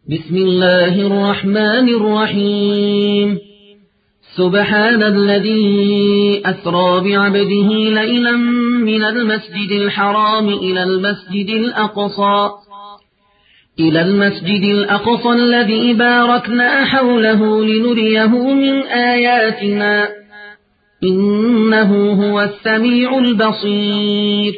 بسم الله الرحمن الرحيم. سبحان الذي أسرى بعبده ليلا من المسجد الحرام إلى المسجد الأقصى الذي باركنا حوله لنريه من آياتنا إنه هو السميع البصير.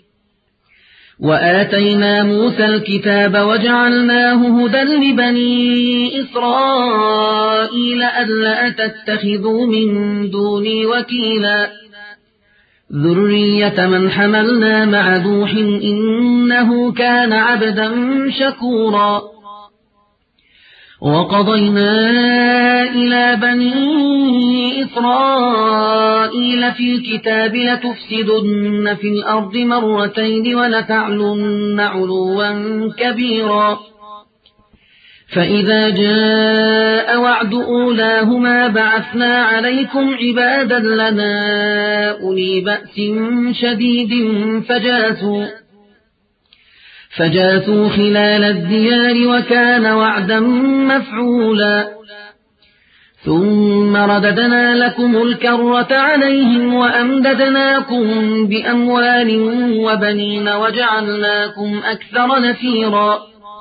وآتينا موسى الكتاب وجعلناه هدى لبني إسرائيل ألا تتخذوا من دوني وكيلا ذرية من حملنا مع نوح إنه كان عبدا شكورا. وقضينا إلى بني إسرائيل في الكتاب لتفسدن في الأرض مرتين ولتعلن علوا كبيرا. فإذا جاء وعد أولاهما بعثنا عليكم عبادا لنا أولي بأس شديد فجاسوا خلال الديار وكان وعدا مفعولا. ثم رددنا لكم الكرة عليهم وأمددناكم بأموال وبنين وجعلناكم أكثر نفيرا.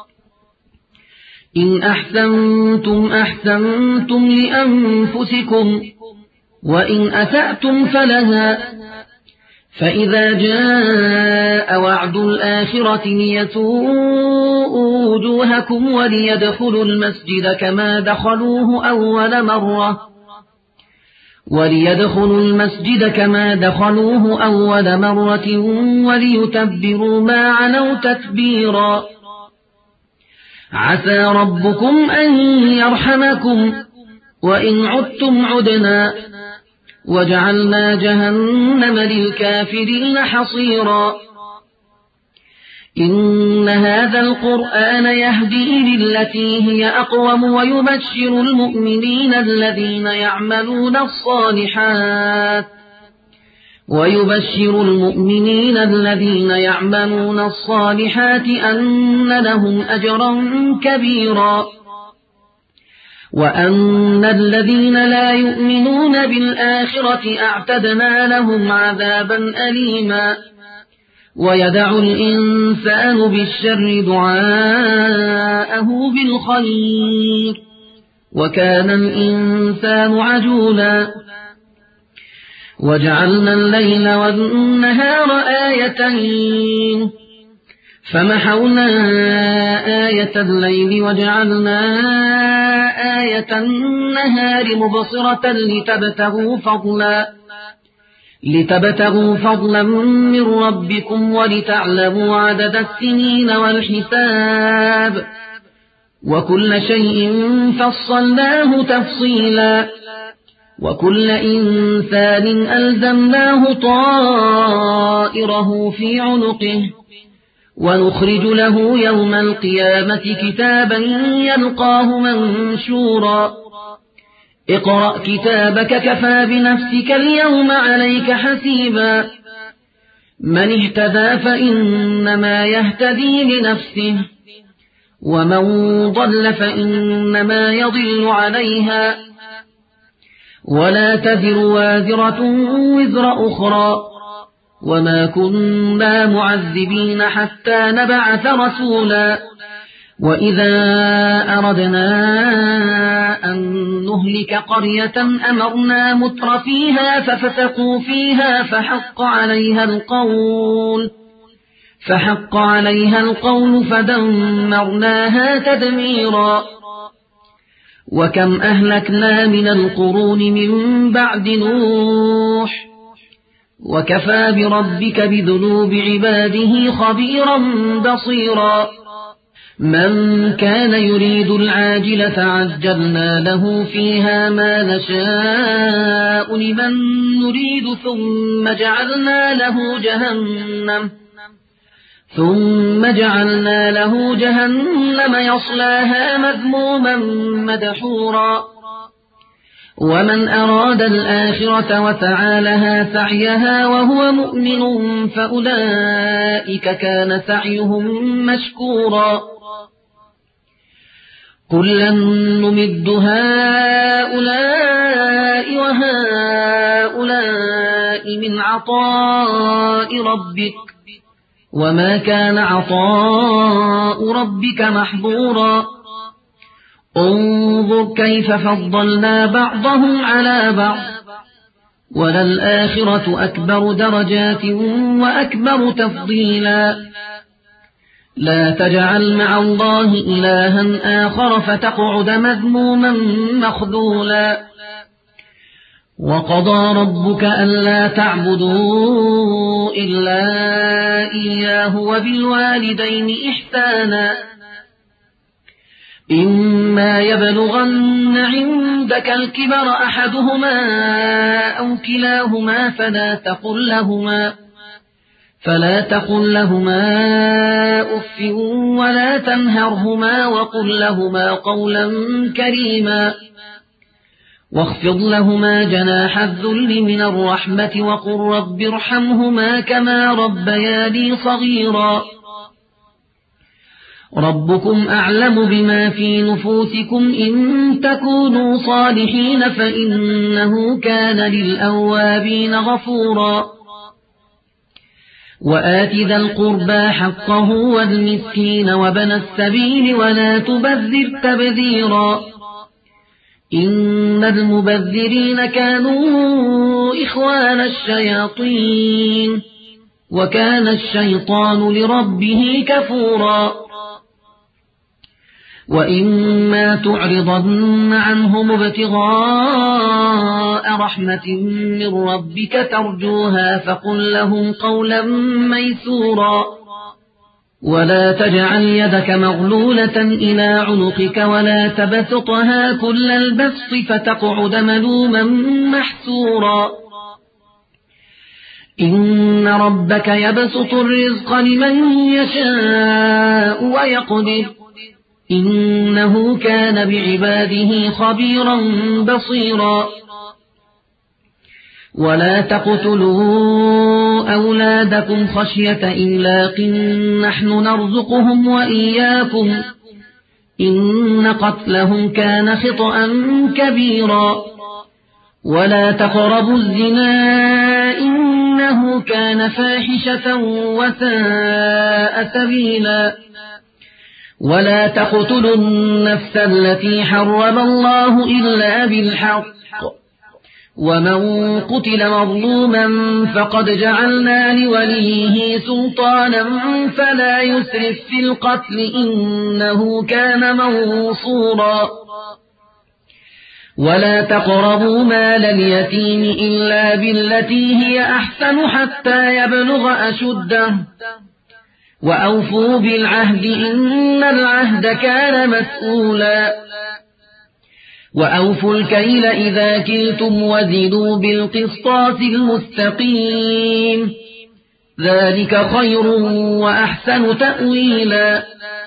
إن أحسنتم أحسنتم لأنفسكم وإن أسأتم فلها. فإذا جاء وعد الآخرة ليسوءوا وجوهكم وليدخلوا المسجد كما دخلوه أول مرة وليتبروا ما علوا تتبيرا. عسى ربكم أن يرحمكم وإن عدتم عدنا وجعلنا جهنم للكافرين حصيرا. إن هذا القرآن يهدي للتي هي أقوم ويبشر المؤمنين الذين يعملون الصالحات أن لهم أجرا كبيرا. وأن الذين لا يؤمنون بالآخرة أعتدنا لهم عذابا أليما. ويدع الإنسان بالشر دعاءه بالخير وكان الإنسان عجولا. وجعلنا الليل والنهار آيتين فمحونا آية الليل وجعلنا آية النهار مبصرة لتبتغوا فضلا من ربكم ولتعلموا عدد السنين والحساب وكل شيء فصلناه تفصيلا. وكل إنسان ألزمناه طائره في عنقه ونخرج له يوم القيامة كتابا يلقاه منشورا. اقرأ كتابك كفى بنفسك اليوم عليك حسيبا. من اهتدى فإنما يهتدي لنفسه ومن ضل فإنما يضل عليها ولا تزر وازرة وزر أخرى وما كنا معذبين حتى نبعث رسولا. وإذا أردنا أن نهلك قرية أمرنا متر فيها ففسقوا فيها فحق عليها القول فدمرناها تدميرا. وكم أهلكنا من القرون من بعد نوح وكفى بربك بذنوب عباده خبيرا بصيرا. من كان يريد العاجلة عجلنا له فيها ما نشاء لمن نريد ثم جعلنا له جهنم يصلاها مذموما مدحورا. ومن أراد الآخرة وسعى لها سعيها وهو مؤمن فأولئك كان سعيهم مشكورا. كلا نمد هؤلاء وهؤلاء من عطاء ربك وما كان عطاء ربك محظورا انظر كيف فضلنا بعضهم على بعض وللآخرة أكبر درجات وأكبر تفضيلا لا تجعل مع الله إلها آخر فتقعد مذموما مخذولا وقضى ربك ألا تعبدوا إلا إياه وبالوالدين إحسانا إما يبلغن عندك الكبر أحدهما أو كلاهما فلا تقل لهما أف ولا تنهرهما وقل لهما قولا كريما واخفض لهما جناح الذل من الرحمة وقل رب ارحمهما كما ربياني صغيرا ربكم أعلم بما في نفوسكم إن تكونوا صالحين فإنه كان للأوابين غفورا وآت ذا القربى حقه والمسكين وابن السبيل ولا تبذر تبذيرا إن المبذرين كانوا إخوان الشياطين وكان الشيطان لربه كفورا وإما تعرضن عنهم ابتغاء رحمة من ربك ترجوها فقل لهم قولا ميسورا ولا تجعل يدك مغلولة إلى عنقك ولا تبسطها كل البسط فتقعد ملوما محسورا إن ربك يبسط الرزق لمن يشاء ويقدر إنه كان بعباده خبيرا بصيرا ولا تقتلوا أولادكم خشية إملاق نحن نرزقهم وإياكم إن قتلهم كان خطأ كبيرا ولا تقربوا الزنا إنه كان فاحشة وساء سبيلا ولا تقتلوا النفس التي حرم الله إلا بالحق ومن قتل مظلوما فقد جعلنا لوليه سلطانا فلا يسرف في القتل إنه كان منصورا ولا تقربوا مال اليتيم إلا بالتي هي أحسن حتى يبلغ أشده وأوفوا بالعهد إن العهد كان مسؤولا وأوفوا الكيل إذا كلتم وزنوا بالقسطاس المستقيم ذلك خير وأحسن تأويلا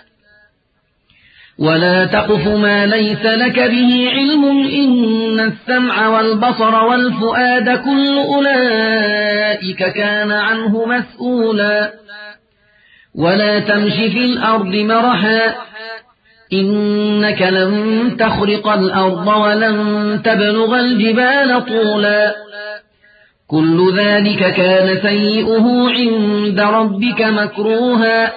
ولا تقف ما ليس لك به علم إن السمع والبصر والفؤاد كل أولئك كان عنه مسؤولا ولا تمش في الأرض مرحا إنك لن تخرق الأرض ولن تبلغ الجبال طولا كل ذلك كان سيئه عند ربك مكروها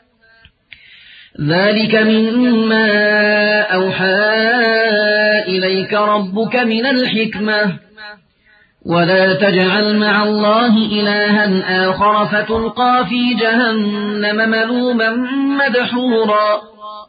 ذلك مما أوحى إليك ربك من الحكمة ولا تجعل مع الله إلها آخر فتلقى في جهنم ملوما مدحورا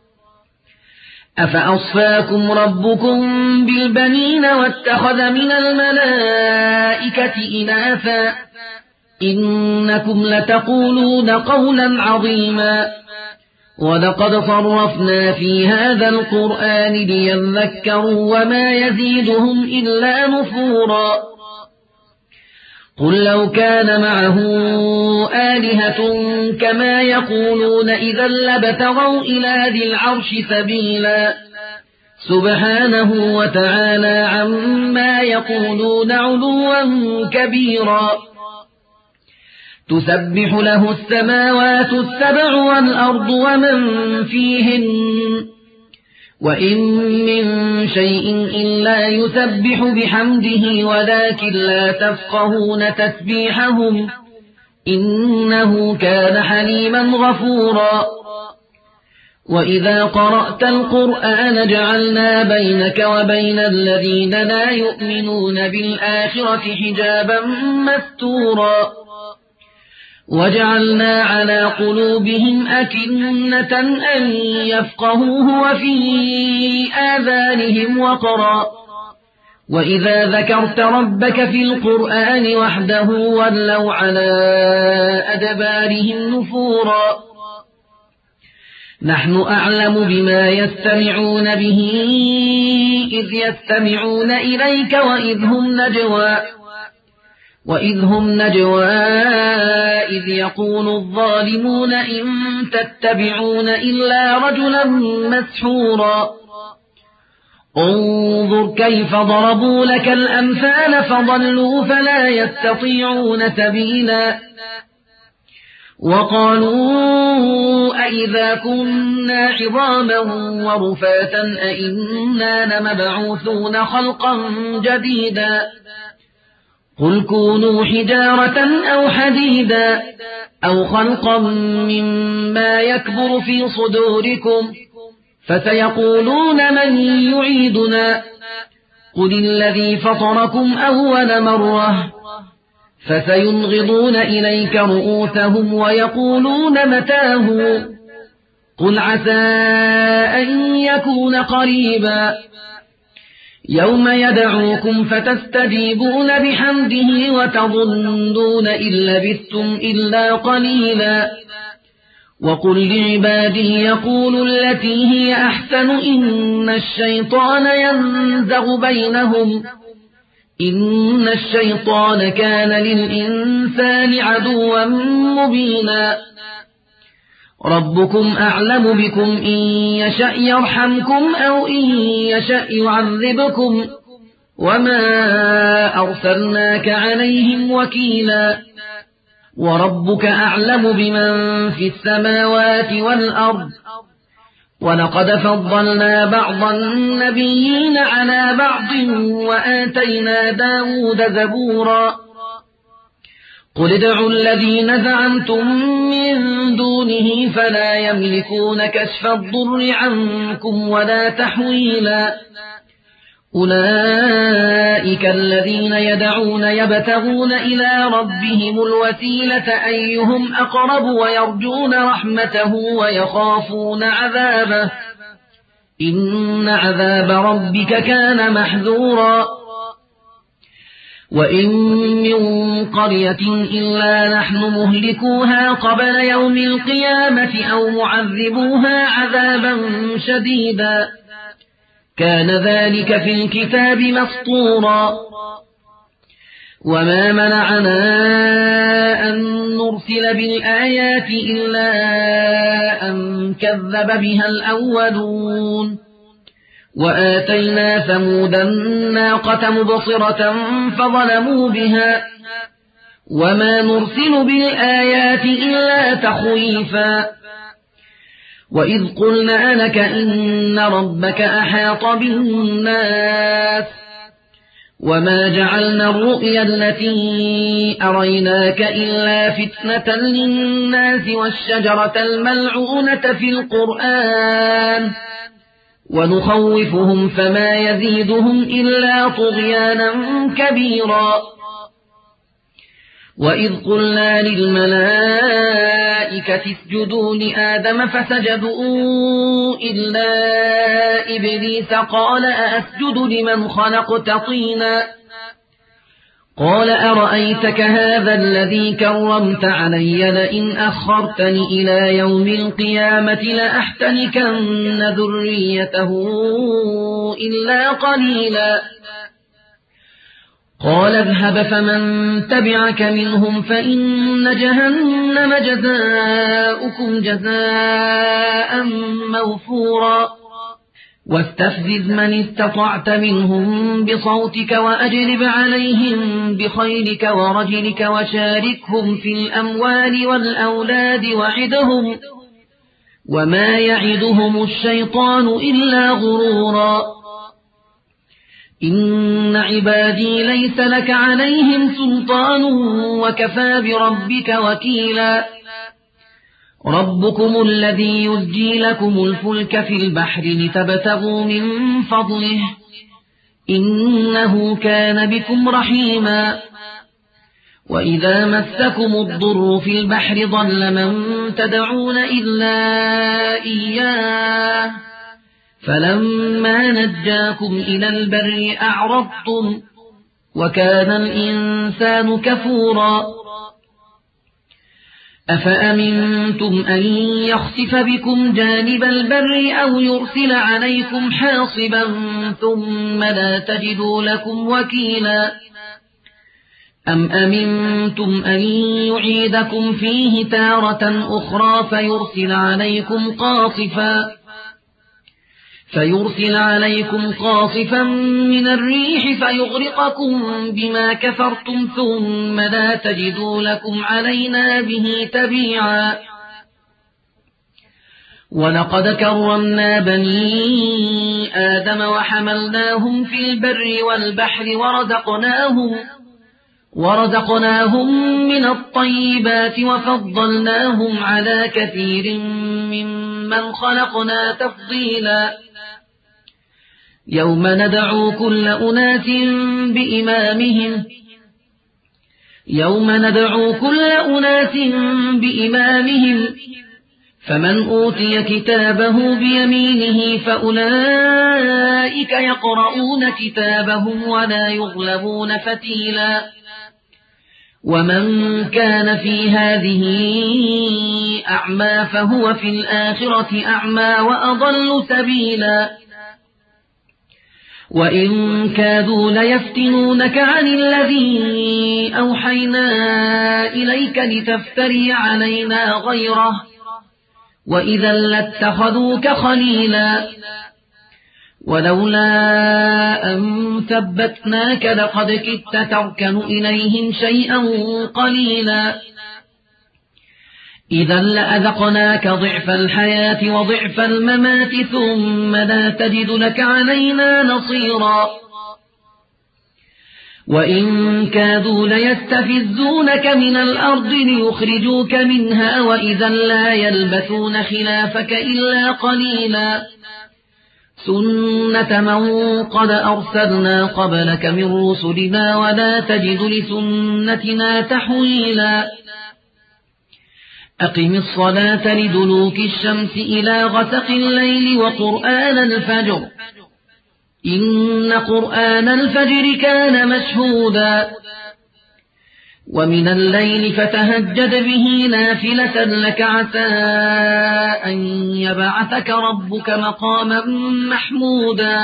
أفأصفاكم ربكم بالبنين واتخذ من الملائكة إناثا إنكم لتقولون قولا عظيما ولقد صرفنا في هذا القرآن ليذكروا وما يزيدهم إلا نفورا قل لو كان معه آلهة كما يقولون إذا لابتغوا إلى ذي العرش سبيلا سبحانه وتعالى عما يقولون علوا كبيرا تسبح له السماوات السبع والأرض ومن فيهن وإن من شيء إلا يسبح بحمده ولكن لا تفقهون تسبيحهم إنه كان حليما غفورا وإذا قرأت القرآن جعلنا بينك وبين الذين لا يؤمنون بالآخرة حجابا مستورا وجعلنا على قلوبهم أكنة أن يفقهوه وفي آذانهم وقرا وإذا ذكرت ربك في القرآن وحده ولوا على أدبارهم نفورا نحن أعلم بما يستمعون به إذ يستمعون إليك وإذ هم نجوى إذ يقول الظالمون إن تتبعون إلا رجلا مسحورا انظر كيف ضربوا لك الأمثال فضلوا فلا يستطيعون سبيلا وقالوا أئذا كنا عظاما ورفاتا أئنا لمبعوثون خلقا جديدا قل كونوا حجارة أو حديدا أو خلقا مما يكبر في صدوركم فسيقولون من يعيدنا قل الذي فطركم أول مرة فسينغضون إليك رؤوسهم ويقولون متاه قل عسى أن يكون قريبا يوم يدعوكم فتستجيبون بحمده وتظنون إن لبثتم إلا قليلا وقل لعبادي يقولوا التي هي أحسن إن الشيطان ينزغ بينهم إن الشيطان كان للإنسان عدوا مبينا ربكم أعلم بكم إن يشأ يرحمكم أو إن يشأ يعذبكم وما أرسلناك عليهم وكيلا وربك أعلم بمن في السماوات والأرض ولقد فضلنا بعض النبيين على بعض وآتينا داود زبورا قل ادعوا الذين زعمتم من دونه فلا يملكون كشف الضر عنكم ولا تحويلا أولئك الذين يدعون يبتغون إلى ربهم الوسيلة أيهم أقرب ويرجون رحمته ويخافون عذابه إن عذاب ربك كان محذورا وإن من قرية إلا نحن مهلكوها قبل يوم القيامة أو معذبوها عذابا شديدا كان ذلك في الكتاب مسطورا وما منعنا أن نرسل بالآيات إلا أن كذب بها الأولون وآتينا ثمود الناقة مبصرة فظلموا بها وما نرسل بالآيات إلا تخويفا وإذ قلنا لك إن ربك أحاط بالناس وما جعلنا الرؤيا التي أريناك إلا فتنة للناس والشجرة الملعونة في القرآن ونخوفهم فما يزيدهم إلا طغيانا كبيرا وإذ قلنا للملائكة اسجدوا لآدم فسجدوا إلا إبليس قال أأسجد لمن خلقت طينا قال أرأيتك هذا الذي كرمت علي لئن أخرتني إلى يوم القيامة لأحتنكن ذريته إلا قليلا قال اذهب فمن تبعك منهم فإن جهنم جزاؤكم جزاء موفورا واستفزز من استطعت منهم بصوتك وأجلب عليهم بخيلك ورجلك وشاركهم في الأموال والأولاد وعدهم وما يعدهم الشيطان إلا غرورا إن عبادي ليس لك عليهم سلطان وكفى بربك وكيلا ربكم الذي يزجي لكم الفلك في البحر لتبتغوا من فضله إنه كان بكم رحيما وإذا مسكم الضر في البحر ضل من تدعون إلا إياه فلما نجاكم إلى البر أعرضتم وكان الإنسان كفورا أفأمنتم أن يخسف بكم جانب البر أو يرسل عليكم حاصبا ثم لا تجدوا لكم وكيلا أم أمنتم أن يعيدكم فيه تارة أخرى فيرسل عليكم قاصفا من الريح فيغرقكم بما كفرتم ثم لا تجدوا لكم علينا به تبيعا ولقد كرمنا بني آدم وحملناهم في البر والبحر ورزقناهم من الطيبات وفضلناهم على كثير ممن خلقنا تفضيلا يوم ندعو كل أناس بإمامهم فمن أوتي كتابه بيمينه فأولئك يقرؤون كتابهم ولا يظلمون فتيلا ومن كان في هذه أعمى فهو في الآخرة أعمى وأضل سبيلا وإن كادوا ليفتنونك عن الذي أوحينا إليك لتفتري علينا غيره وإذا لاتخذوك خليلا ولولا أن ثبتناك لقد كدت تركن إليهم شيئا قليلا إذا لأذقناك ضعف الحياة وضعف الممات ثم لا تجد لك علينا نصيرا وإن كادوا ليستفزونك من الأرض ليخرجوك منها وإذا لا يلبثون خلافك إلا قليلا سنة من قد أرسلنا قبلك من رسلنا ولا تجد لسنتنا تحويلا أقم الصلاة لدلوك الشمس إلى غسق الليل وقرآن الفجر إن قرآن الفجر كان مشهودا ومن الليل فتهجد به نافلة لك عسى أن يبعثك ربك مقاما محمودا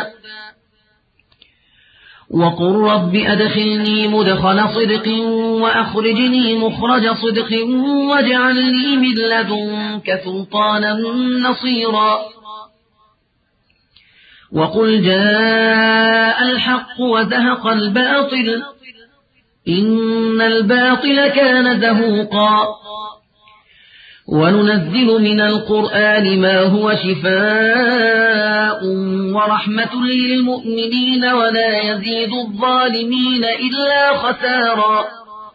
وقل رب أدخلني مدخل صدق وأخرجني مخرج صدق واجعل لي من لدنك سلطانا نصيرا وقل جاء الحق وزهق الباطل إن الباطل كان زهوقا وننزل من القرآن ما هو شفاء ورحمة للمؤمنين ولا يزيد الظالمين إلا خسارا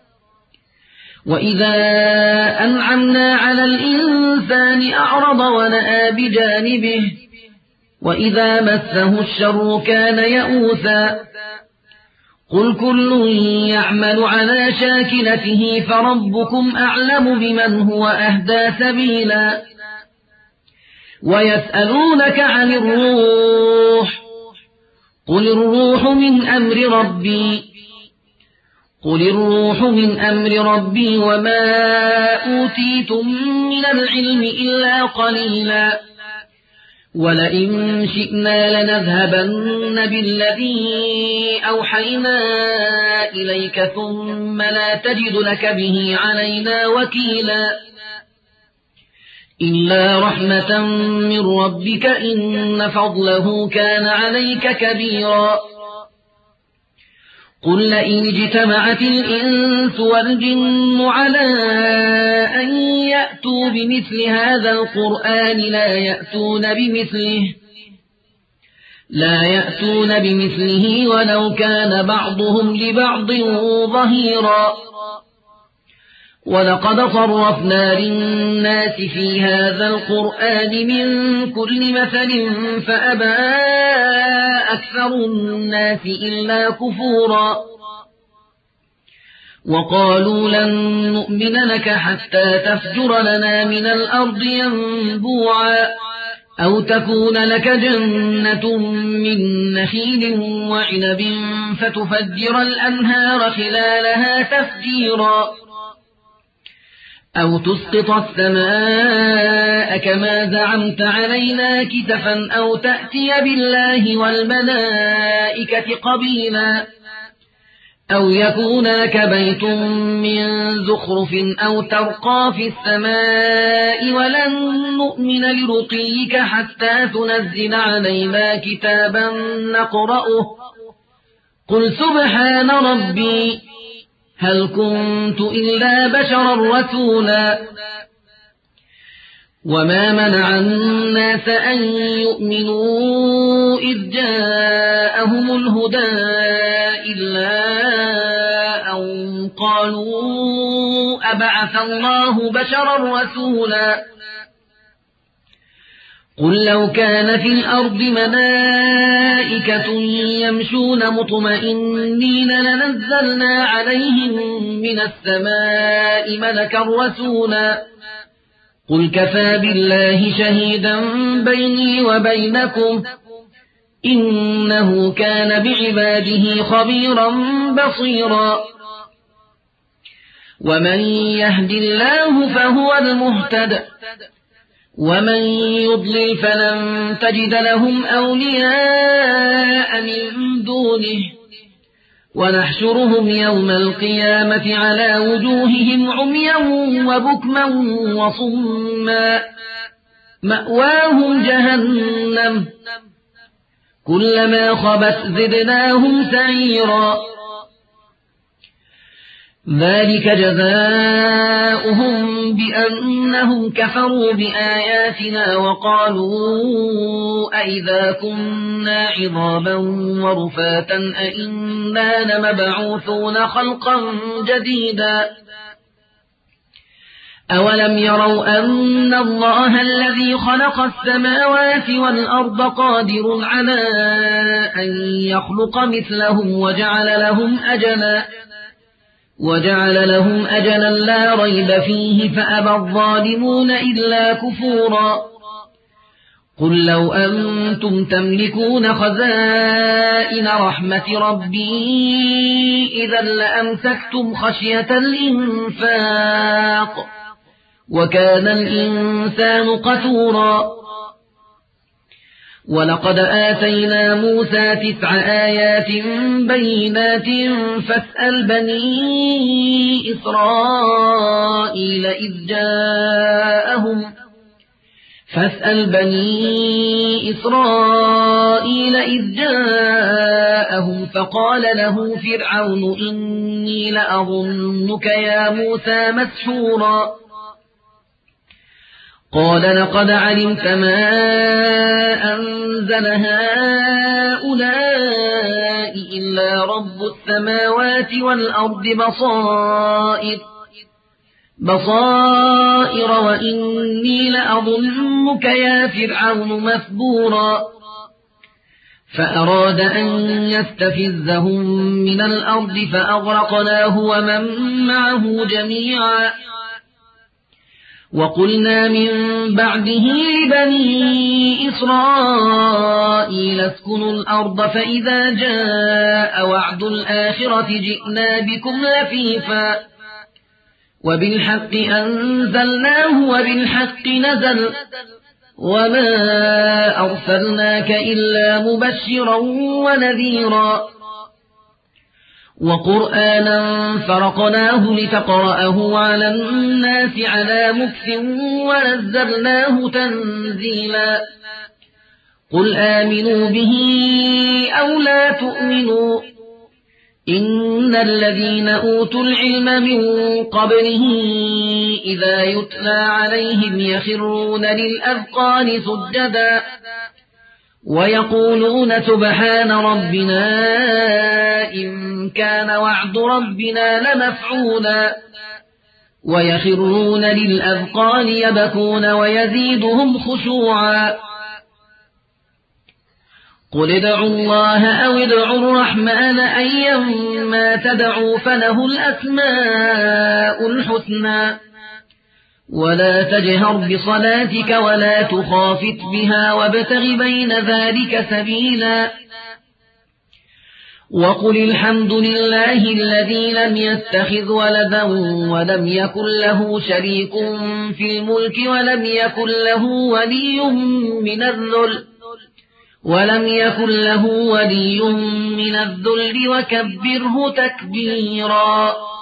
وإذا أنعمنا على الإنسان أعرض ونأى بجانبه وإذا مسه الشر كان يئوسا قل كل يعمل على شاكلته فربكم أعلم بمن هو أهدى سبيلا ويسألونك عن الروح قل الروح من أمر ربي وما أوتيتم من العلم إلا قليلا ولئن شئنا لنذهبن بالذي أوحينا إليك ثم لا تجد لك به علينا وكيلا إلا رحمة من ربك إن فضله كان عليك كبيرا قل لئن اجتمعت الإنس والجن على أن يأتوا بمثل هذا القرآن لا يأتون بمثله ولو كان بعضهم لبعض ظهيرا. ولقد صرفنا للناس في هذا القرآن من كل مثل فأبى أكثر الناس إلا كفورا. وقالوا لن نؤمن لك حتى تفجر لنا من الأرض ينبوعا أو تكون لك جنة من نخيل وعنب فتفجر الأنهار خلالها تفجيرا أو تسقط السماء كما زعمت علينا كسفا أو تأتي بالله والملائكة قبيلا أو يكون لك بيت من زخرف أو ترقى في السماء ولن نؤمن لرقيك حتى تنزل علينا كتابا نقرأه قل سبحان ربي هل كنت إلا بشرا رسولا. وما منع الناس أن يؤمنوا إذ جاءهم الهدى إلا أن قالوا أبعث الله بشرا رسولا. قل لو كان في الأرض ملائكة يمشون مطمئنين لنزلنا عليهم من السماء ملكا رسولا. قل كفى بالله شهيدا بيني وبينكم إنه كان بعباده خبيرا بصيرا. ومن يهد الله فهو المهتد ومن يضلل فلن تجد لهم أولياء من دونه ونحشرهم يوم القيامة على وجوههم عميا وبكما وصما مأواهم جهنم كلما خبت زدناهم سعيرا. ذلك جزاؤهم بأنهم كفروا بآياتنا وقالوا أئذا كنا عظاما ورفاتا أئنا لمبعوثون خلقا جديدا. أولم يروا أن الله الذي خلق السماوات والأرض قادر على أن يخلق مثلهم وجعل لهم أجلا لا ريب فيه فأبى الظالمون إلا كفورا. قل لو أنتم تملكون خزائن رحمة ربي إذا لأمسكتم خشية الإنفاق وكان الإنسان قتورا. ولقد آتينا موسى 9 آيات بينات فاسأل بني إسرائيل إذ جاءهم فقال له فرعون إني لأظنك يا موسى مسحورا. قال لقد علمت ما أنزل هؤلاء إلا رب السماوات والأرض بصائر وإني لأظنك يا فرعون مثبورا. فأراد أن يستفزهم من الأرض فأغرقناه ومن معه جميعا. وقلنا من بعده لبني إسرائيل اسكنوا الأرض فإذا جاء وعد الآخرة جئنا بكم لفيفا وبالحق أنزلناه وبالحق نزل وما أرسلناك إلا مبشرا ونذيرا. وقرآنا فرقناه لتقرأه على الناس على مكث ونزلناه تنزيلا. قل آمنوا به أو لا تؤمنوا إن الذين أوتوا العلم من قبله إذا يتلى عليهم يخرون للأذقان سجدا ويقولون سبحان ربنا إن كان وعد ربنا لمفعولا ويخرون للأذقان يبكون ويزيدهم خشوعا قل ادعوا الله أو ادعوا الرحمن أيما تدعوا فله الأسماء الحسنى ولا تجهر بصلاتك ولا تخافت بها وابتغ بين ذلك سبيلا وقل الحمد لله الذي لم يتخذ ولدا ولم يكن له شريك في الملك ولم يكن له ولي من الذل وكبره تكبيرا.